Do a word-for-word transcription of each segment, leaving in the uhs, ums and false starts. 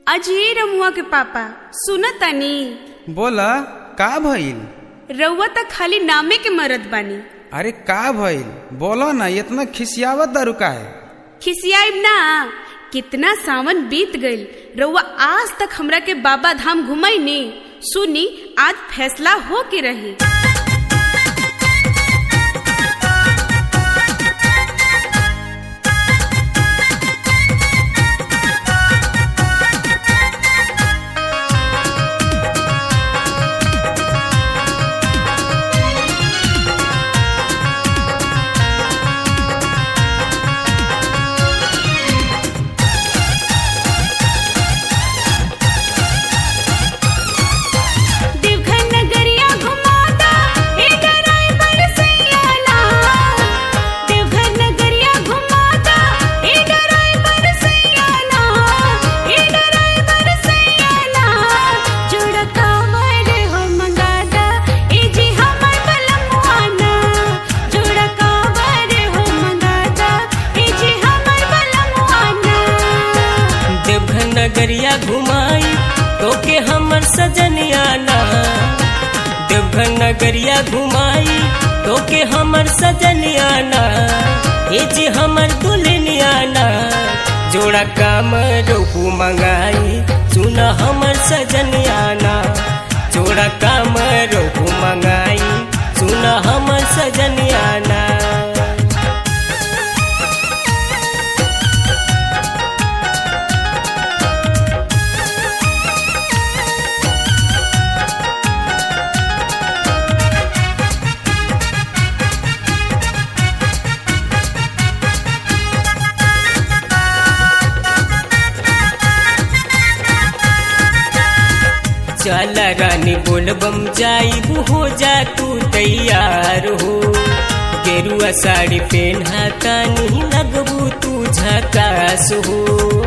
अजय रमुआ के पापा सुन तनी। बोला का भइल? रउआ त खाली नामे के मरद बानी। अरे का भइल बोलो ना, इतना खिसियावत दारू का है? खिसियाइब ना, कितना सावन बीत गइल, रउआ आज तक हमरा के बाबा धाम घुमाई नी। सुनी आज फैसला हो के रही। नगरिया घुमाई तो के हमर सजनियाना, देवघर नगरिया घुमाई तो के हमर सजनियाना, ए जी हमर दुल्हनियाना, जोड़ा काम रोहू मंगाई सुन हमर सजनियाना, जोड़ा काम रोहू मंगाई सुन हमर सजनियाना। चल रानी बोलबम जाइबू, हो जा तू तैयार हो, गेरुआ साड़ी पहना तानी लगबू तू झकास हो।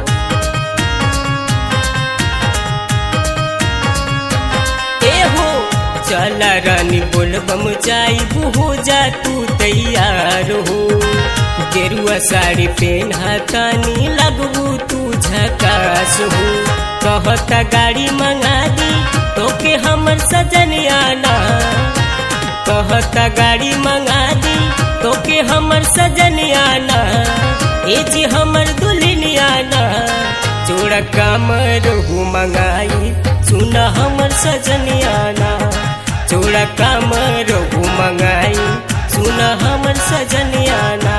ए हो चल रानी बोलबम जाइबू, हो जा तू तैयार हो, गेरुआ साड़ी पहना तानी लगबू तू झकास हो। कहता गाड़ी मंगा दी तो के हमर सजनियाना, कहता गाड़ी मंगा दी तो के हमर सजनियाना, ए जी हमर दुल्हनियाना, जोड़ा काम रोहू मंगाई सुन हमर सजनियाना, जोड़ा काम रोहू मंगाई सुन हमर सजनियाना।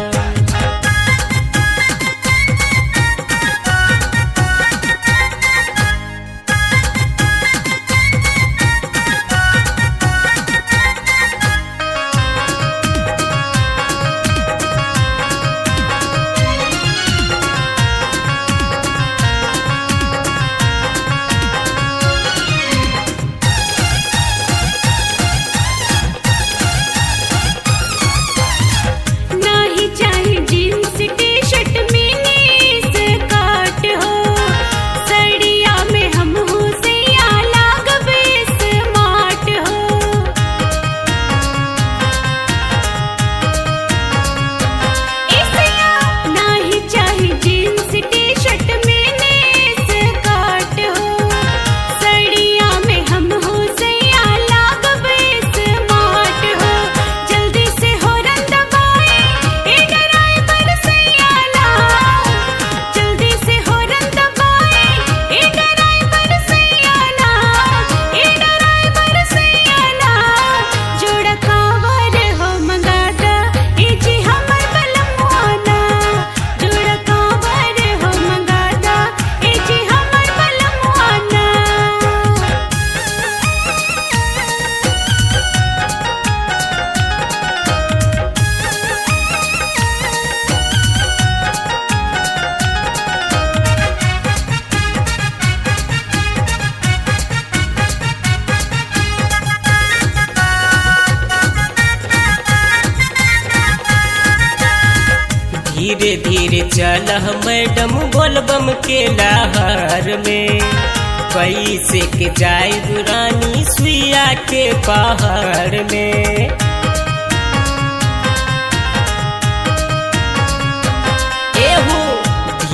धीरे धीरे चल मैडम बोलबम के लहर में, कैसे के जाए रानी सुइया के पहाड़ में।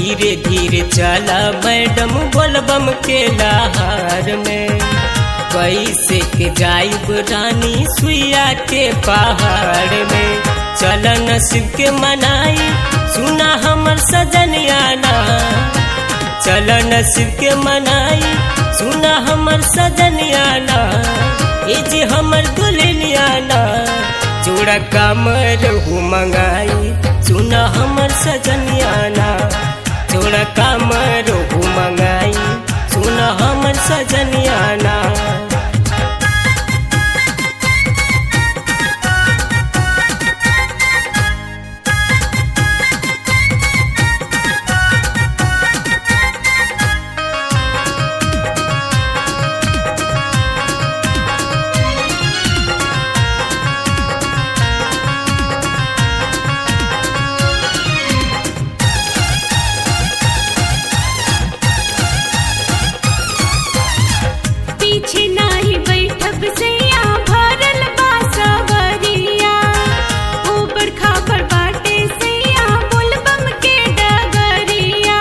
धीरे धीरे चला मैडम बोलबम के लहार में, कैसे के जाइब रानी सुइया के पहाड़ में। चल नसीब के मनाई सुना हमर सजनियाना, चल नसीब के मनाई सुना हमर सजनियाना, ये जे हमर दुल्हनियाना। जोड़ा कामर हो मंगाई सुना हमर सजनियाना, जोड़ा कामर हो मंगाई सुना हमर सजनियाना। पीछे नाही बैठब सैया भरल बा सवरिया, ऊपर खापर बाटे सैया बोलबम के डगरिया।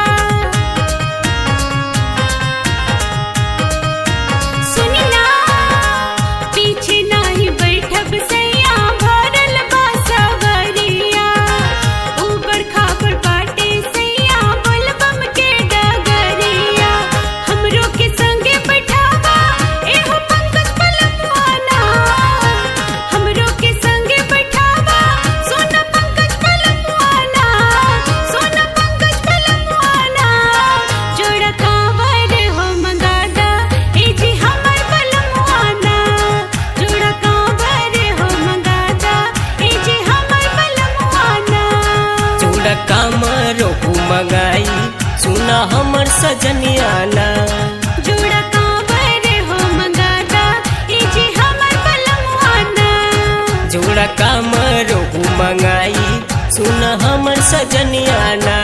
सुनी ना पीछे नाही बैठब सैया भरल बा सवरिया, ऊपर खापर बाटे सैया बोलबम के डगरिया। हमरो के संगे बैठावा एहो पंकज पलमुआना, हमरो के संगे बैठावा सोना पंकज पलमुआना, सोना पंकज पलमुआना। जोड़ा कांवर हो मंगादा ए जी हमर पलमुआना, जोड़ा कांवर हो मंगादा ए जी हमर पलमुआना। जोड़ा कामर हो मंगाई सुना हमर सजनियाना, जोड़ा कांवर हो मंगादा ए जी हमर पलमुआना। जोड़ा कामर हो मंगाई सुना हमर सजनियाना।